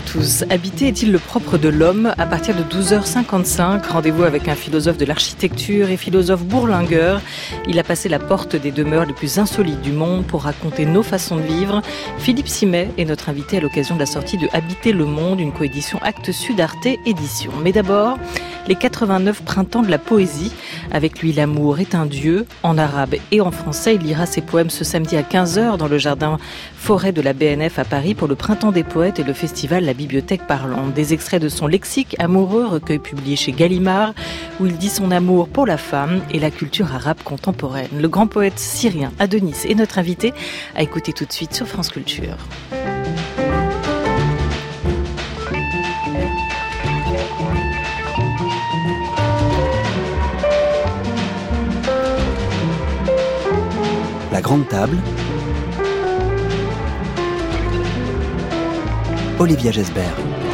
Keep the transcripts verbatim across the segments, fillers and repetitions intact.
tous. Habiter est-il le propre de l'homme ? À partir de douze heures cinquante-cinq, rendez-vous avec un philosophe de l'architecture et philosophe bourlingueur. Il a passé la porte des demeures les plus insolites du monde pour raconter nos façons de vivre. Philippe Simet est notre invité à l'occasion de la sortie de Habiter le monde, une coédition Actes Sud Arte Édition. Mais d'abord, les quatre-vingt-neuf printemps de la poésie. Avec lui, l'amour est un dieu. En arabe et en français, il lira ses poèmes ce samedi à quinze heures dans le jardin forêt de la B N F à Paris pour le Printemps des poètes et le festival La Bibliothèque Parlante. Des extraits de son lexique amoureux, recueil publié chez Gallimard, où il dit son amour pour la femme et la culture arabe contemporaine. Le grand poète syrien Adonis est notre invité à écouter tout de suite sur France Culture. La grande table. Olivia Gesbert.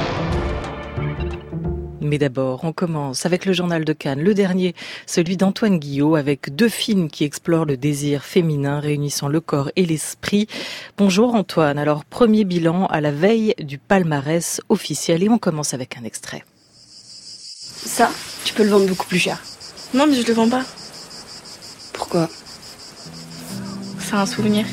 Mais d'abord, on commence avec le journal de Cannes, le dernier, celui d'Antoine Guillot, avec deux films qui explorent le désir féminin, réunissant le corps et l'esprit. Bonjour Antoine, alors premier bilan à la veille du palmarès officiel et on commence avec un extrait. Ça, tu peux le vendre beaucoup plus cher. Non mais je le vends pas. Pourquoi ? C'est un souvenir.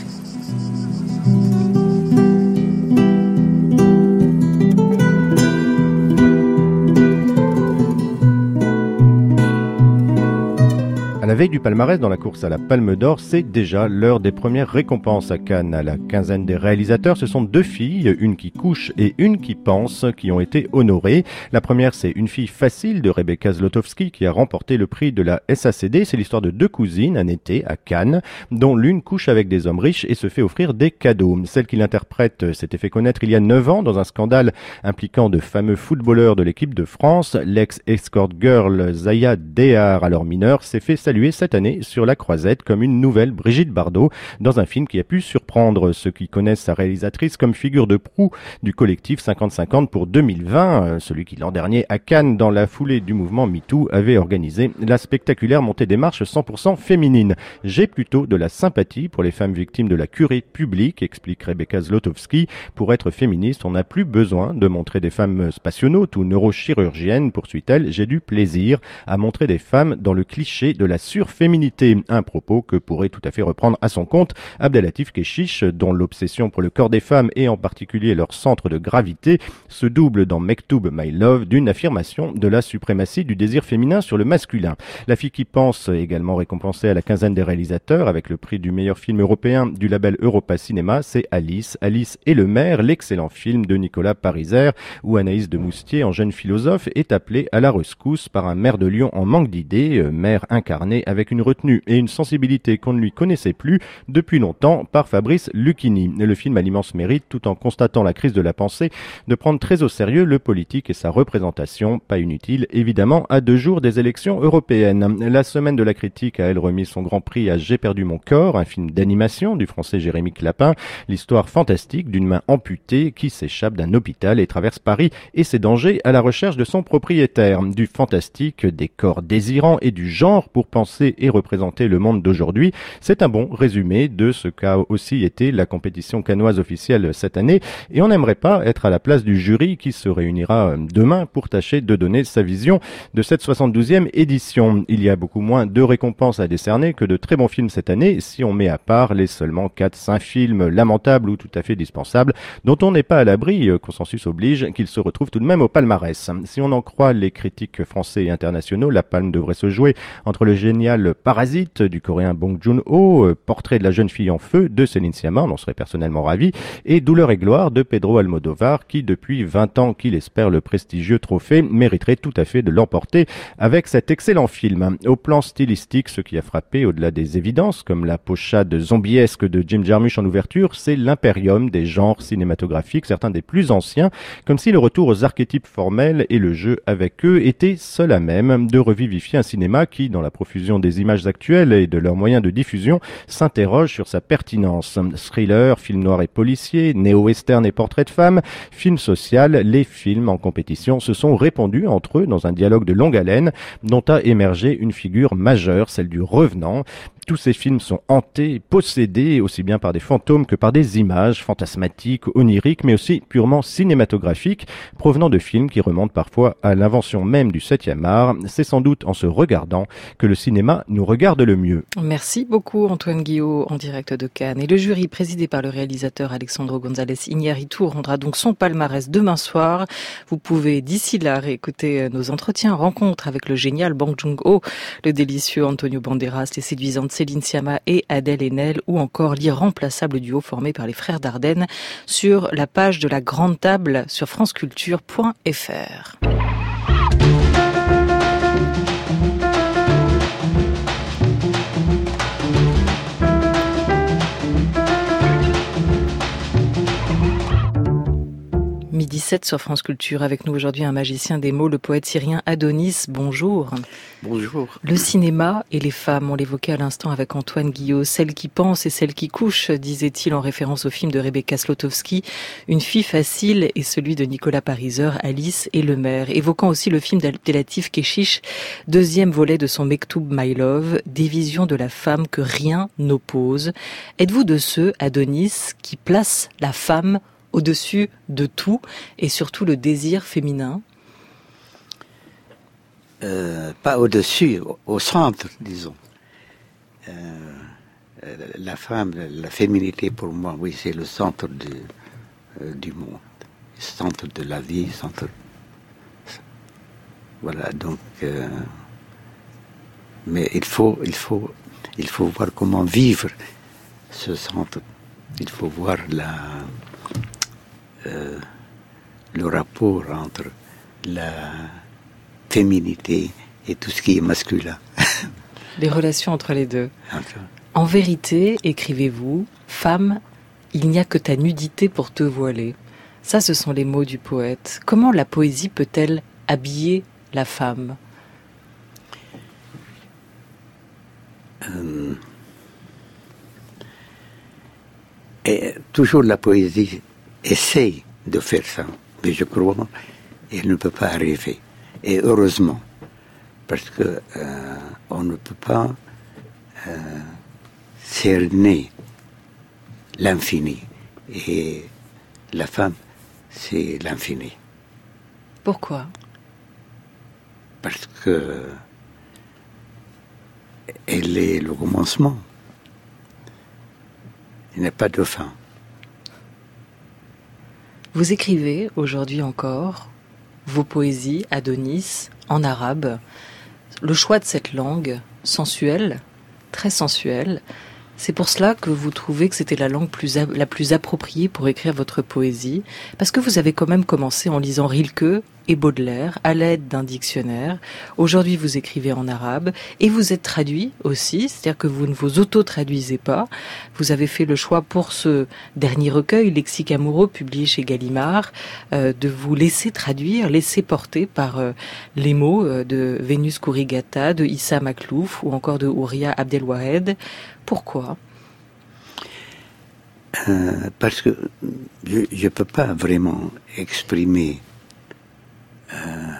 À la veille du palmarès dans la course à la Palme d'Or, c'est déjà l'heure des premières récompenses à Cannes. À la quinzaine des réalisateurs, ce sont deux filles, une qui couche et une qui pense, qui ont été honorées. La première, c'est Une fille facile de Rebecca Zlotowski qui a remporté le prix de la S A C D. C'est l'histoire de deux cousines, un été à Cannes, dont l'une couche avec des hommes riches et se fait offrir des cadeaux. Celle qui l'interprète s'était fait connaître il y a neuf ans dans un scandale impliquant de fameux footballeurs de l'équipe de France. L'ex-escort girl Zaya Dehar, alors mineure, s'est fait saluer cette année sur la Croisette comme une nouvelle Brigitte Bardot dans un film qui a pu surprendre ceux qui connaissent sa réalisatrice comme figure de proue du collectif cinquante cinquante pour deux mille vingt, celui qui l'an dernier à Cannes dans la foulée du mouvement MeToo avait organisé la spectaculaire montée des marches cent pour cent féminine. J'ai plutôt de la sympathie pour les femmes victimes de la curée publique, explique Rebecca Zlotowski. Pour être féministe, on n'a plus besoin de montrer des femmes spationautes ou neurochirurgiennes, poursuit-elle. J'ai du plaisir à montrer des femmes dans le cliché de la surféminité, un propos que pourrait tout à fait reprendre à son compte Abdelatif Kechiche, dont l'obsession pour le corps des femmes et en particulier leur centre de gravité se double dans Mektoub My Love d'une affirmation de la suprématie du désir féminin sur le masculin. La fille qui pense, également récompensée à la quinzaine des réalisateurs avec le prix du meilleur film européen du label Europa Cinéma, c'est Alice, Alice et le maire, l'excellent film de Nicolas Pariser où Anaïs de Moustier, en jeune philosophe, est appelée à la rescousse par un maire de Lyon en manque d'idées, maire incarné avec une retenue et une sensibilité qu'on ne lui connaissait plus depuis longtemps par Fabrice Lucchini. Le film a l'immense mérite, tout en constatant la crise de la pensée, de prendre très au sérieux le politique et sa représentation, pas inutile évidemment à deux jours des élections européennes. La semaine de la critique a elle remis son grand prix à J'ai perdu mon corps, un film d'animation du français Jérémy Clapin, l'histoire fantastique d'une main amputée qui s'échappe d'un hôpital et traverse Paris et ses dangers à la recherche de son propriétaire. Du fantastique, des corps désirants et du genre pour penser et représenter le monde d'aujourd'hui. C'est un bon résumé de ce qu'a aussi été la compétition cannoise officielle cette année et on n'aimerait pas être à la place du jury qui se réunira demain pour tâcher de donner sa vision de cette soixante-douzième édition. Il y a beaucoup moins de récompenses à décerner que de très bons films cette année si on met à part les seulement quatre cinq films lamentables ou tout à fait dispensables dont on n'est pas à l'abri, consensus oblige, qu'ils se retrouvent tout de même au palmarès. Si on en croit les critiques français et internationaux, la palme devrait se jouer entre le génial Parasite du coréen Bong Joon-ho, Portrait de la jeune fille en feu de Céline Sciamma, on en serait personnellement ravi, et Douleur et gloire de Pedro Almodovar qui depuis vingt ans qu'il espère le prestigieux trophée mériterait tout à fait de l'emporter avec cet excellent film. Au plan stylistique, ce qui a frappé au-delà des évidences comme la pochade zombiesque de Jim Jarmusch en ouverture, c'est l'impérium des genres cinématographiques, certains des plus anciens, comme si le retour aux archétypes formels et le jeu avec eux étaient seuls à même de revivifier un cinéma qui, dans la profusion des images actuelles et de leurs moyens de diffusion, s'interroge sur sa pertinence. Thriller, film noir et policier, néo-western et portrait de femme, film social, les films en compétition se sont répandus entre eux dans un dialogue de longue haleine dont a émergé une figure majeure, celle du revenant. tous ces films sont hantés, possédés, aussi bien par des fantômes que par des images fantasmatiques, oniriques, mais aussi purement cinématographiques, provenant de films qui remontent parfois à l'invention même du septième art. C'est sans doute en se regardant que le cinéma nous regarde le mieux. Merci beaucoup Antoine Guillot en direct de Cannes. Et le jury présidé par le réalisateur Alexandro González Iñárritu rendra donc son palmarès demain soir. Vous pouvez d'ici là réécouter nos entretiens, rencontres avec le génial Bong Joon-ho, le délicieux Antonio Banderas, les séduisantes Céline Sciamma et Adèle Haenel, ou encore l'irremplaçable duo formé par les frères Dardenne sur la page de la Grande Table sur franceculture point f r. midi sept sur France Culture. Avec nous aujourd'hui un magicien des mots, le poète syrien Adonis. Bonjour. Bonjour. Le cinéma et les femmes, on l'évoquait à l'instant avec Antoine Guillot. Celles qui pensent et celles qui couchent, disait-il en référence au film de Rebecca Slotowski, Une fille facile, et celui de Nicolas Pariser, Alice et le maire. Évoquant aussi le film d'Abdelatif Kechiche, deuxième volet de son Mektoub My Love, des visions de la femme que rien n'oppose. Êtes-vous de ceux, Adonis, qui placent la femme au-dessus de tout, et surtout le désir féminin? euh, Pas au-dessus, au, au centre, disons. Euh, la femme, la féminité, pour moi, oui, c'est le centre du, euh, du monde, le centre de la vie, le centre... Voilà, donc... Euh, mais il faut, il faut, il faut voir comment vivre ce centre. Il faut voir la... Euh, le rapport entre la féminité et tout ce qui est masculin. Les relations entre les deux. Entre... En vérité, écrivez-vous, femme, il n'y a que ta nudité pour te voiler. Ça, ce sont les mots du poète. Comment la poésie peut-elle habiller la femme ? euh... Et toujours la poésie essaye de faire ça, mais je crois qu'elle ne peut pas arriver. Et heureusement, parce que euh, on ne peut pas euh, cerner l'infini. Et la femme, c'est l'infini. Pourquoi ? Parce que elle est le commencement. Il n'y a pas de fin. Vous écrivez aujourd'hui encore vos poésies, Adonis, en arabe. Le choix de cette langue sensuelle, très sensuelle, c'est pour cela que vous trouvez que c'était la langue plus a- la plus appropriée pour écrire votre poésie, parce que vous avez quand même commencé en lisant Rilke et Baudelaire à l'aide d'un dictionnaire. Aujourd'hui, vous écrivez en arabe et vous êtes traduit aussi, c'est-à-dire que vous ne vous auto-traduisez pas. Vous avez fait le choix pour ce dernier recueil, Lexique amoureux, publié chez Gallimard, euh, de vous laisser traduire, laisser porter par euh, les mots euh, de Vénus Kourigata, de Issa Maklouf ou encore de Ouria Abdelwahed. Pourquoi ? euh, Parce que je ne peux pas vraiment exprimer Euh,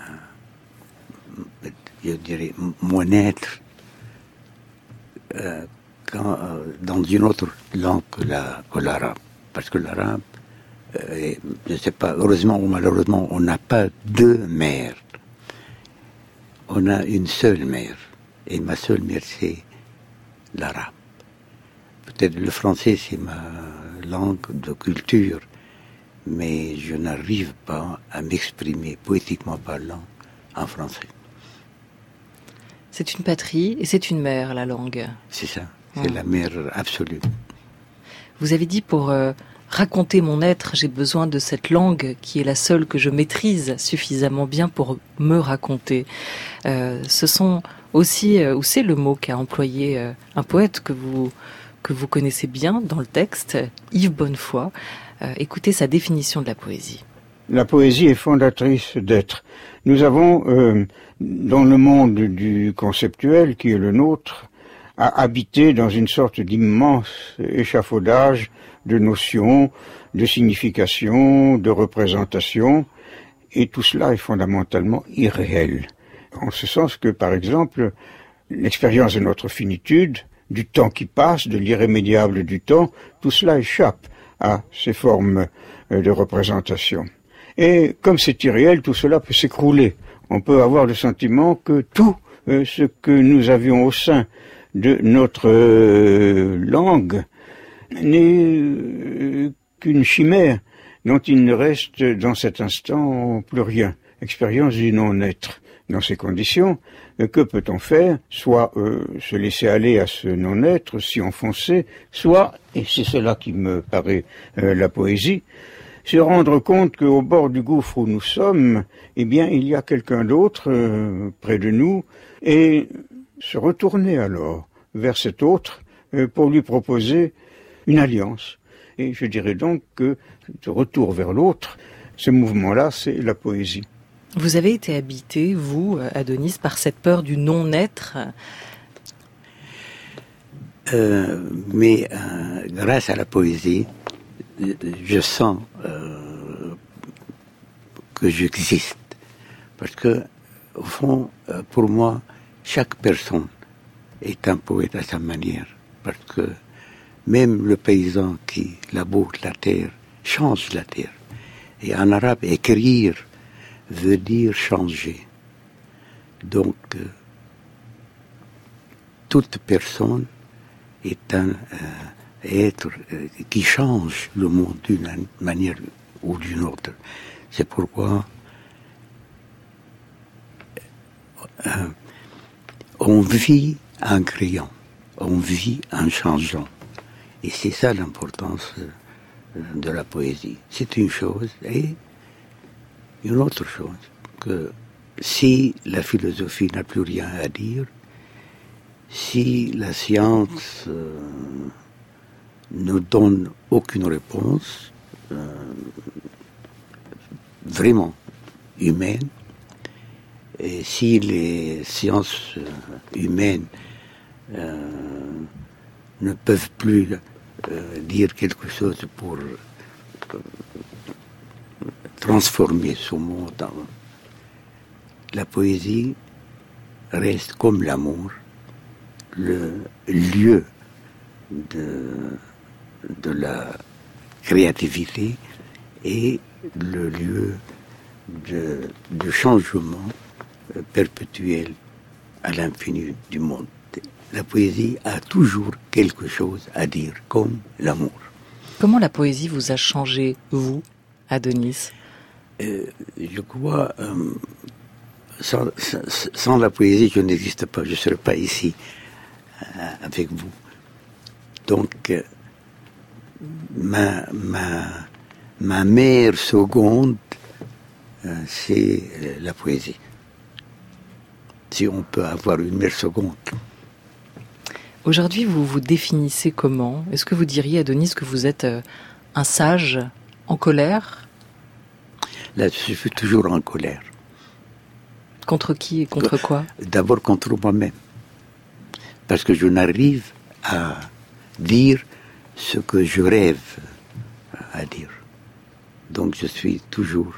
je dirais, mon être euh, quand, euh, dans une autre langue que, la, que l'arabe. Parce que l'arabe, euh, je ne sais pas, heureusement ou malheureusement, on n'a pas deux mères. On a une seule mère. Et ma seule mère, c'est l'arabe. Peut-être le français, c'est ma langue de culture. Mais je n'arrive pas à m'exprimer poétiquement parlant en français. C'est une patrie et c'est une mère, la langue. C'est ça, c'est mmh. la mère absolue. Vous avez dit, pour euh, raconter mon être, j'ai besoin de cette langue qui est la seule que je maîtrise suffisamment bien pour me raconter. Euh, ce sont aussi, euh, ou c'est le mot qu'a employé euh, un poète que vous, que vous connaissez bien dans le texte, Yves Bonnefoy. Euh, écoutez sa définition de la poésie. La poésie est fondatrice d'être. Nous avons, euh, dans le monde du conceptuel qui est le nôtre, à habiter dans une sorte d'immense échafaudage de notions, de significations, de représentations, et tout cela est fondamentalement irréel. En ce sens que, par exemple, l'expérience de notre finitude du temps qui passe, de l'irrémédiable du temps, tout cela échappe à ces formes de représentation. Et comme c'est irréel, tout cela peut s'écrouler. On peut avoir le sentiment que tout ce que nous avions au sein de notre langue n'est qu'une chimère dont il ne reste dans cet instant plus rien. Expérience du non-être. Dans ces conditions, que peut-on faire? Soit euh, se laisser aller à ce non-être, s'y enfoncer, soit, et c'est cela qui me paraît euh, la poésie, se rendre compte qu'au bord du gouffre où nous sommes, eh bien, il y a quelqu'un d'autre euh, près de nous, et se retourner alors vers cet autre euh, pour lui proposer une alliance. Et je dirais donc que ce retour vers l'autre, ce mouvement-là, c'est la poésie. Vous avez été habité, vous, Adonis, par cette peur du non-être. Euh, mais euh, grâce à la poésie, je sens euh, que j'existe. Parce que, au fond, euh, pour moi, chaque personne est un poète à sa manière. Parce que même le paysan qui laboure la terre change la terre. Et en arabe, écrire veut dire changer. Donc, euh, toute personne est un euh, être euh, qui change le monde d'une manière ou d'une autre. C'est pourquoi euh, on vit en créant, on vit en changeant. Et c'est ça l'importance euh, de la poésie. C'est une chose, et une autre chose, que si la philosophie n'a plus rien à dire, si la science euh, ne donne aucune réponse euh, vraiment humaine, et si les sciences humaines euh, ne peuvent plus euh, dire quelque chose pour euh, transformer ce monde en... La poésie reste comme l'amour, le lieu de, de la créativité et le lieu de, de changement perpétuel à l'infini du monde. La poésie a toujours quelque chose à dire, comme l'amour. Comment la poésie vous a changé, vous, Adonis ? euh, Je crois... Euh, sans, sans, sans la poésie, je n'existe pas. Je ne serais pas ici euh, avec vous. Donc, euh, ma, ma, ma mère seconde, euh, c'est euh, la poésie. Si on peut avoir une mère seconde. Aujourd'hui, vous vous définissez comment ? Est-ce que vous diriez, Adonis, que vous êtes euh, un sage en colère ? Là, je suis toujours en colère. Contre qui et contre quoi ? D'abord contre moi-même. Parce que je n'arrive à dire ce que je rêve à dire. Donc je suis toujours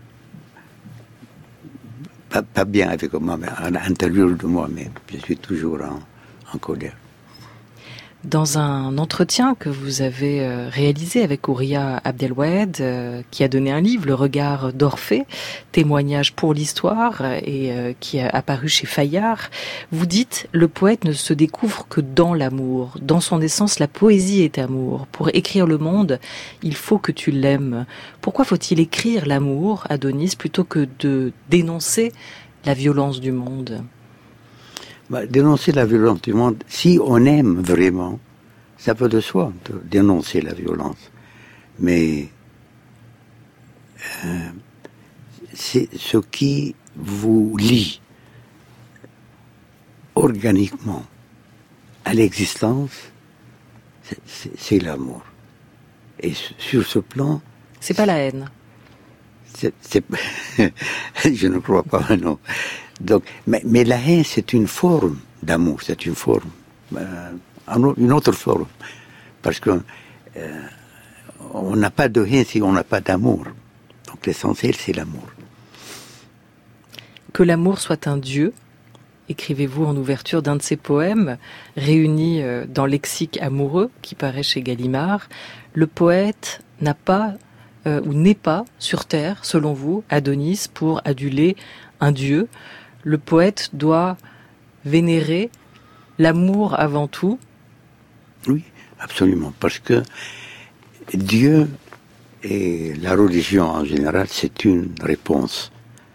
pas, pas bien avec moi-même, à l'intérieur de moi-même. Je suis toujours en, en colère. Dans un entretien que vous avez réalisé avec Ouria Abdelwahed, qui a donné un livre, Le regard d'Orphée, témoignage pour l'histoire, et qui a apparu chez Fayard, vous dites « Le poète ne se découvre que dans l'amour. Dans son essence, la poésie est amour. Pour écrire le monde, il faut que tu l'aimes. » Pourquoi faut-il écrire l'amour, Adonis, plutôt que de dénoncer la violence du monde ? Bah, dénoncer la violence du monde, si on aime vraiment, ça peut de soi de dénoncer la violence. Mais euh, c'est ce qui vous lie organiquement à l'existence, c'est, c'est, c'est l'amour. Et sur ce plan... C'est pas la haine. C'est, c'est, je ne crois pas, non. Donc, mais, mais la haine, c'est une forme d'amour, c'est une forme, euh, une autre forme. Parce qu'on euh, n'a pas de haine si on n'a pas d'amour. Donc l'essentiel, c'est l'amour. Que l'amour soit un dieu, écrivez-vous en ouverture d'un de ces poèmes, réunis dans Lexique amoureux, qui paraît chez Gallimard. Le poète n'a pas, euh, ou n'est pas, sur terre, selon vous, Adonis, pour aduler un dieu. Le poète doit vénérer l'amour avant tout. Oui, absolument, parce que Dieu et la religion en général, c'est une réponse.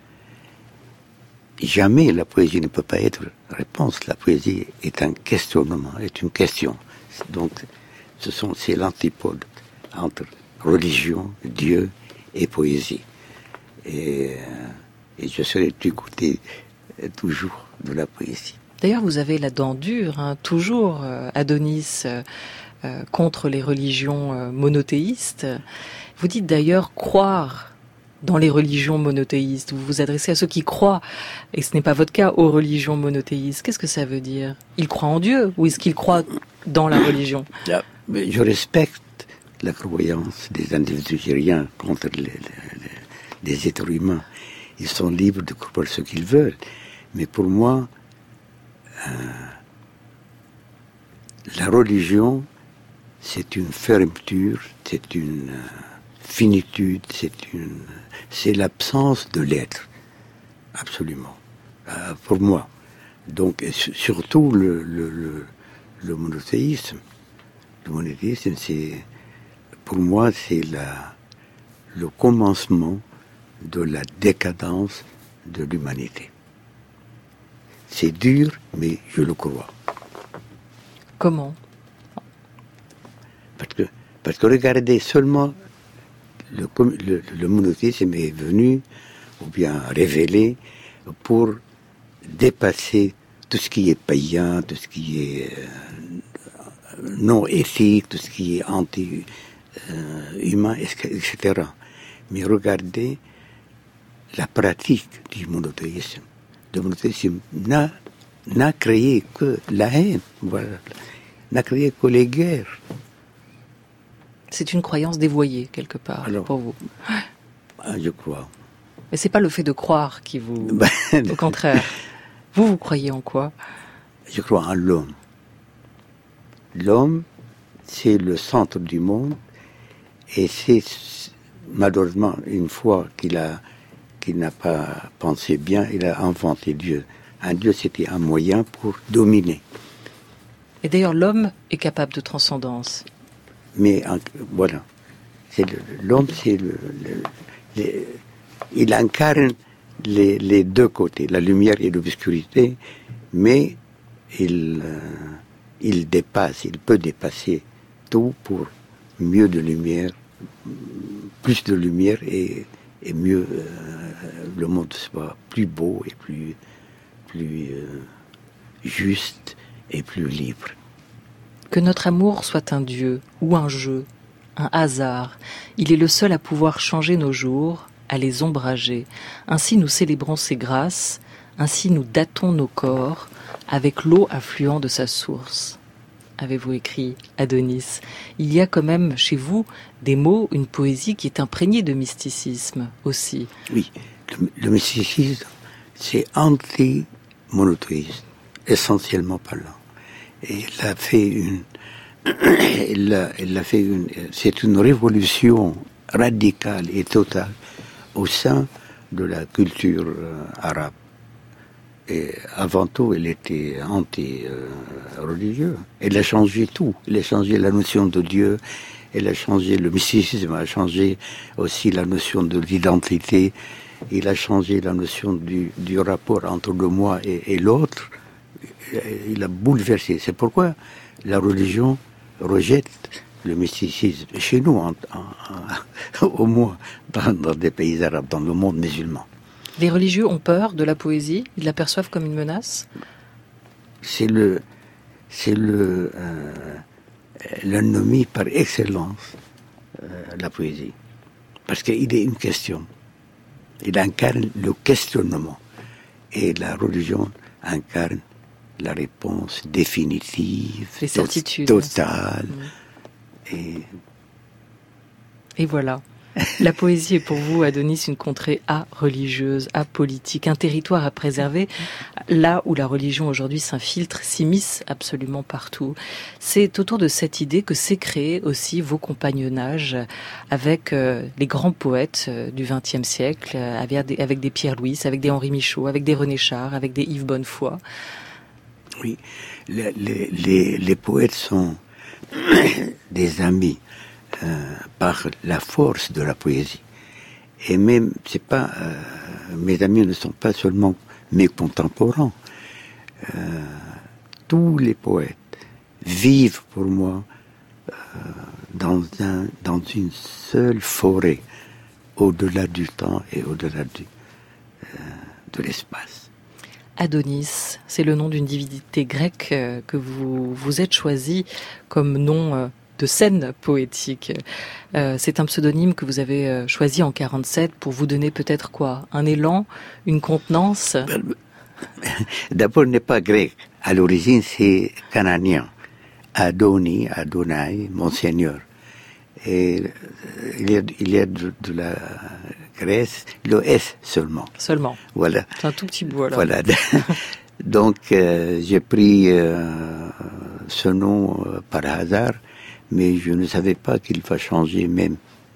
Jamais la poésie ne peut pas être réponse. La poésie est un questionnement, est une question. Donc, ce sont, c'est l'antipode entre religion, Dieu et poésie. Et, et je serai du côté toujours de la poésie. D'ailleurs, vous avez la dent dure, hein, toujours, euh, Adonis, euh, euh, contre les religions euh, monothéistes. Vous dites d'ailleurs croire dans les religions monothéistes. Vous vous adressez à ceux qui croient, et ce n'est pas votre cas, aux religions monothéistes. Qu'est-ce que ça veut dire? Ils croient en Dieu, ou est-ce qu'ils croient dans la religion? Je respecte la croyance des individus, j'ai rien contre les, les, les, les êtres humains. Ils sont libres de croire ce qu'ils veulent. Mais pour moi, euh, la religion, c'est une fermeture, c'est une euh, finitude, c'est une, c'est l'absence de l'être, absolument, euh, pour moi. Donc, et surtout le, le, le, le monothéisme, le monothéisme, c'est, pour moi, c'est la, le commencement de la décadence de l'humanité. C'est dur, mais je le crois. Comment? Parce que, parce que regardez seulement, le, le, le monothéisme est venu, ou bien révélé, pour dépasser tout ce qui est païen, tout ce qui est euh, non éthique, tout ce qui est anti-humain, euh, et cetera. Mais regardez la pratique du monothéisme. Le monothéisme n'a, n'a créé que la haine, voilà. N'a créé que les guerres. C'est une croyance dévoyée, quelque part, alors, pour vous. Ah, je crois. Mais c'est pas le fait de croire qui vous... Ben, au contraire. Vous, vous croyez en quoi? Je crois en l'homme. L'homme, c'est le centre du monde, et c'est, malheureusement, une fois qu'il a, qu'il n'a pas pensé bien, il a inventé Dieu. Un Dieu, c'était un moyen pour dominer. Et d'ailleurs, l'homme est capable de transcendance. Mais en, voilà, c'est le, l'homme, c'est le, le, le, il incarne les, les deux côtés, la lumière et l'obscurité, mais il, euh, il dépasse, il peut dépasser tout pour mieux de lumière, plus de lumière et, et mieux euh, le monde soit plus beau et plus, plus euh, juste et plus libre. Que notre amour soit un dieu ou un jeu, un hasard, il est le seul à pouvoir changer nos jours, à les ombrager. Ainsi nous célébrons ses grâces, ainsi nous datons nos corps avec l'eau affluant de sa source. Avez-vous écrit, Adonis? Il y a quand même chez vous des mots, une poésie qui est imprégnée de mysticisme aussi. Oui, le, le mysticisme, c'est anti-monothéisme, essentiellement parlant. Et elle a fait une, elle a, elle a fait une, c'est une révolution radicale et totale au sein de la culture euh, arabe. Et avant tout, elle était anti-religieuse. Euh, elle a changé tout. Elle a changé la notion de Dieu. Elle a changé le mysticisme. Elle a changé aussi la notion de l'identité. Il a changé la notion du, du rapport entre le moi et, et l'autre. Il a bouleversé. C'est pourquoi la religion rejette le mysticisme. Chez nous, en, en, en, au moins, dans, dans des pays arabes, dans le monde musulman. Les religieux ont peur de la poésie? Ils la perçoivent comme une menace? C'est le, c'est le, euh, l'ennemi par excellence, euh, la poésie. Parce qu'il est une question. Il incarne le questionnement. Et la religion incarne la réponse définitive, les certitudes, totale. Mmh. Et... et voilà. La poésie est pour vous, Adonis, une contrée a-religieuse, apolitique, un territoire à préserver, là où la religion aujourd'hui s'infiltre, s'immisce absolument partout. C'est autour de cette idée que s'est créé aussi vos compagnonnages avec euh, les grands poètes euh, du vingtième siècle, euh, avec, des, avec des Pierre Louis, avec des Henri Michaud, avec des René Char, avec des Yves Bonnefoy. Oui, les, les, les, les poètes sont des amis. Euh, par la force de la poésie. Et même, c'est pas, euh, mes amis ne sont pas seulement mes contemporains. Euh, tous les poètes vivent pour moi euh, dans, un, dans une seule forêt, au-delà du temps et au-delà du, euh, de l'espace. Adonis, c'est le nom d'une divinité grecque euh, que vous vous êtes choisi comme nom euh, de scène poétique. Euh, c'est un pseudonyme que vous avez euh, choisi en quarante-sept pour vous donner peut-être quoi? Un élan, une contenance? D'abord, il n'est pas grec. À l'origine, c'est cananien. Adoni, Adonai, mon Seigneur. Et il y a, il y a de, de la Grèce, le S seulement. Seulement. Voilà. C'est un tout petit bout alors. Voilà. Donc, euh, j'ai pris euh, ce nom euh, par hasard, mais je ne savais pas qu'il va changer même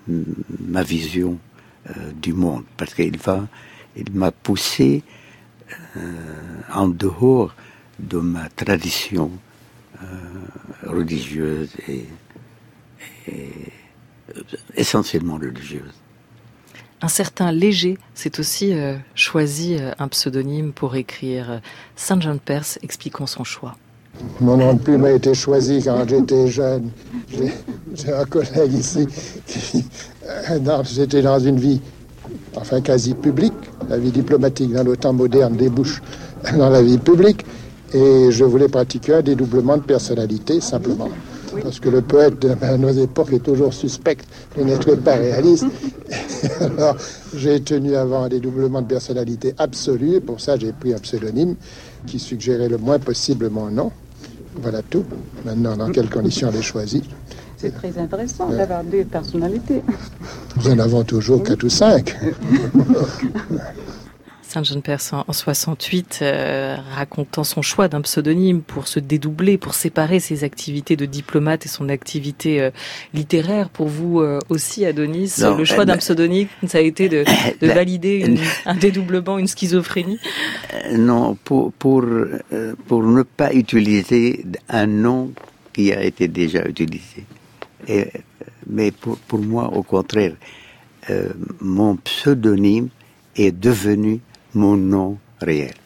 ma vision euh, du monde, parce qu'il va, il m'a poussé euh, en dehors de ma tradition euh, religieuse et, et essentiellement religieuse. Un certain Léger, c'est aussi euh, choisi euh, un pseudonyme pour écrire. Saint Jean de Perse, expliquons son choix. Mon nom de plume a été choisi quand j'étais jeune. J'ai, j'ai un collègue ici qui... Non, j'étais dans une vie, enfin quasi publique. La vie diplomatique dans le temps moderne débouche dans la vie publique. Et je voulais pratiquer un dédoublement de personnalité, simplement. Parce que le poète, à nos époques, est toujours suspect de n'être pas réaliste. Alors, j'ai tenu avant un dédoublement de personnalité absolu. Et pour ça, j'ai pris un pseudonyme qui suggérait le moins possible mon nom. Voilà tout. Maintenant, dans quelles conditions je l'ai choisi? C'est très intéressant ouais. d'avoir deux personnalités. Nous en avons toujours quatre ou cinq. Saint Jean de Perse en soixante-huit, euh, racontant son choix d'un pseudonyme pour se dédoubler, pour séparer ses activités de diplomate et son activité euh, littéraire. Pour vous euh, aussi, Adonis, non, le choix euh, d'un pseudonyme, ça a été de, de euh, valider une, euh, un dédoublement, une schizophrénie? euh, Non, pour, pour, euh, pour ne pas utiliser un nom qui a été déjà utilisé. Et, mais pour, pour moi, au contraire, euh, mon pseudonyme est devenu mon nom réel.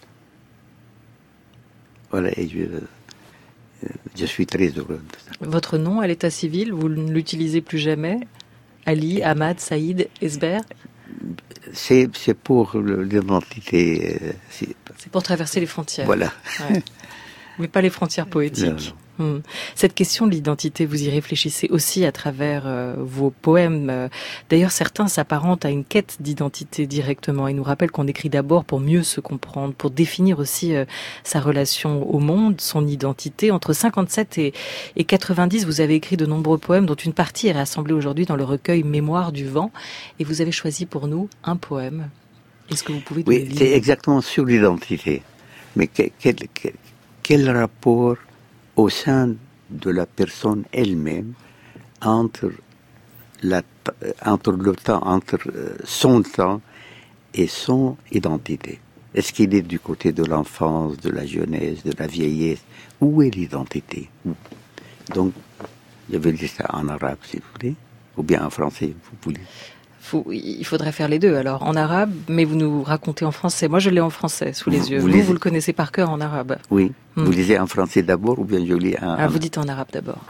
Voilà, et je, je suis très heureux de ça. Votre nom à l'état civil, vous ne l'utilisez plus jamais? Ali, Ahmad, Saïd, Esbert? C'est, c'est pour l'identité. C'est... c'est pour traverser les frontières. Voilà. Ouais. Mais pas les frontières poétiques. Non, non. Hum. Cette question de l'identité, vous y réfléchissez aussi à travers euh, vos poèmes. D'ailleurs, certains s'apparentent à une quête d'identité directement. Ils nous rappellent qu'on écrit d'abord pour mieux se comprendre, pour définir aussi euh, sa relation au monde, son identité. Entre cinquante-sept et, et quatre-vingt-dix, vous avez écrit de nombreux poèmes, dont une partie est rassemblée aujourd'hui dans le recueil Mémoire du vent. Et vous avez choisi pour nous un poème. Est-ce que vous pouvez nous Oui, le lire? C'est exactement sur l'identité. Mais quel, quel, quel rapport au sein de la personne elle-même, entre, la, entre le temps, entre son temps et son identité. Est-ce qu'il est du côté de l'enfance, de la jeunesse, de la vieillesse? Où est l'identité? Donc, je vais dire ça en arabe, si vous voulez, ou bien en français, vous voulez. Faut, il faudrait faire les deux, alors, en arabe, mais vous nous racontez en français. Moi, je l'ai en français, sous les vous, yeux. Vous, vous, vous le connaissez par cœur en arabe. Oui. Hmm. Vous lisez en français d'abord, ou bien je lis en... Ah, vous dites en arabe d'abord.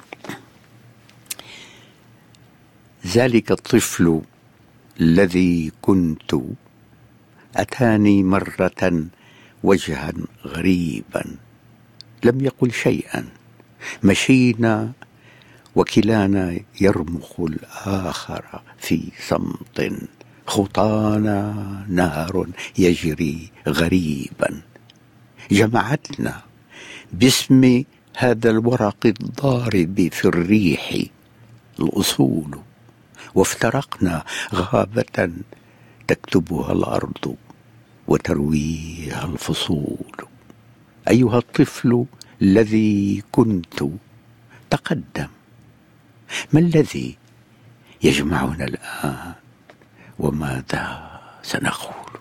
ذلك الطفل الذي كنت أتاني مرة وجها غريبا لم يقل شيئا مشينا وكلانا يرمخ الآخر في صمت خطانا نهر يجري غريبا جمعتنا باسم هذا الورق الضارب في الريح الأصول وافترقنا غابة تكتبها الأرض وترويها الفصول. أيها الطفل الذي كنت تقدم، ما الذي يجمعنا الآن وماذا سنقول؟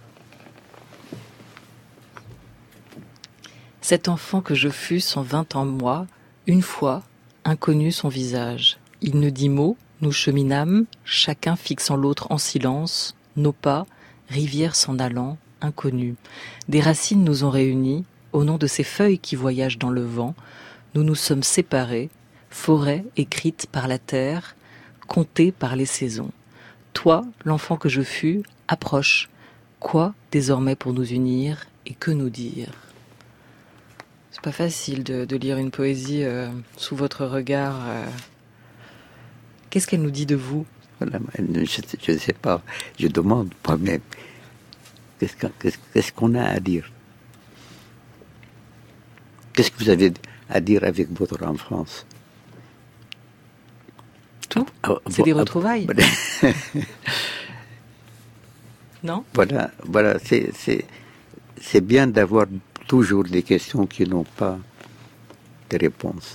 Cet enfant que je fus s'en vint en moi, une fois, inconnu son visage. Il ne dit mot, nous cheminâmes, chacun fixant l'autre en silence, nos pas, rivière s'en allant, inconnus. Des racines nous ont réunis, au nom de ces feuilles qui voyagent dans le vent, nous nous sommes séparés, forêt écrite par la terre, comptée par les saisons. Toi, l'enfant que je fus, approche. Quoi désormais pour nous unir et que nous dire? C'est pas facile de, de lire une poésie euh, sous votre regard. Euh... Qu'est-ce qu'elle nous dit de vous? Voilà, je ne sais pas, je demande moi-même, qu'est-ce, que, qu'est-ce, qu'est-ce qu'on a à dire? Qu'est-ce que vous avez à dire avec votre enfance? Tout? ah, C'est ah, des retrouvailles ah, Non? Voilà, voilà c'est, c'est, c'est bien d'avoir toujours des questions qui n'ont pas de réponse.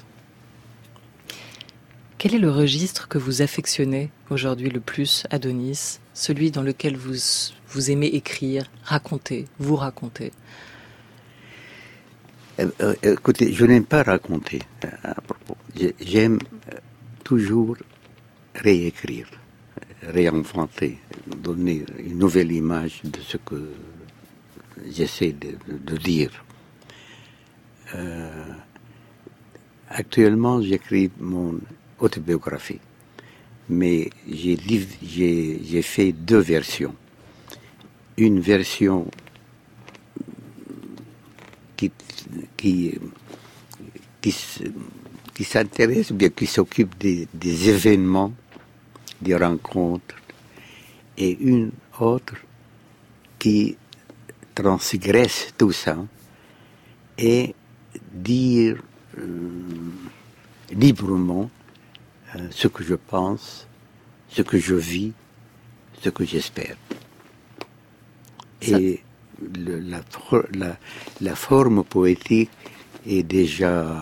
Quel est le registre que vous affectionnez aujourd'hui le plus, Adonis? Celui dans lequel vous, vous aimez écrire, raconter, vous raconter? euh, euh, Écoutez, je n'aime pas raconter à propos. J'aime toujours réécrire, réinventer, donner une nouvelle image de ce que j'essaie de, de dire. Euh, actuellement, j'écris mon autobiographie, mais j'ai, j'ai, j'ai fait deux versions. Une version qui, qui, qui, qui s'intéresse, bien qui s'occupe des, des événements, des rencontres, et une autre qui transgresse tout ça et dire euh, librement euh, ce que je pense, ce que je vis, ce que j'espère. Ça. Et le, la, la, la forme poétique est déjà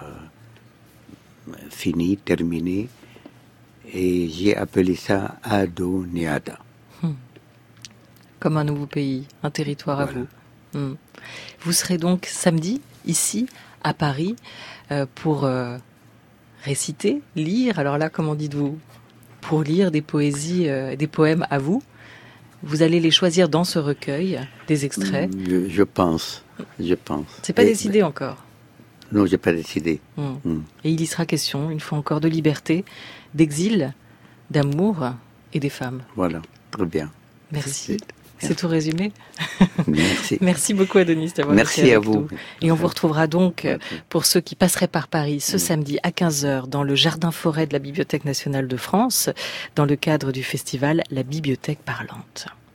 finie, terminée, et j'ai appelé ça Adoniada. Hmm. Comme un nouveau pays, un territoire voilà. à vous. Hmm. Vous serez donc samedi, ici, à Paris, euh, pour euh, réciter, lire. Alors là, comment dites-vous? Pour lire des poésies, euh, des poèmes à vous. Vous allez les choisir dans ce recueil, des extraits. Je, je pense, je pense. C'est pas Et, décidé mais... encore? Non, j'ai pas décidé. Hmm. Hmm. Et il y sera question, une fois encore, de liberté, d'exil, d'amour et des femmes. Voilà, très bien. Merci. C'est tout résumé. Merci. Merci beaucoup, Adonis, d'avoir Merci été avec à vous. nous. Et on vous retrouvera donc, pour ceux qui passeraient par Paris, ce samedi à quinze heures, dans le jardin-forêt de la Bibliothèque nationale de France, dans le cadre du festival La Bibliothèque parlante.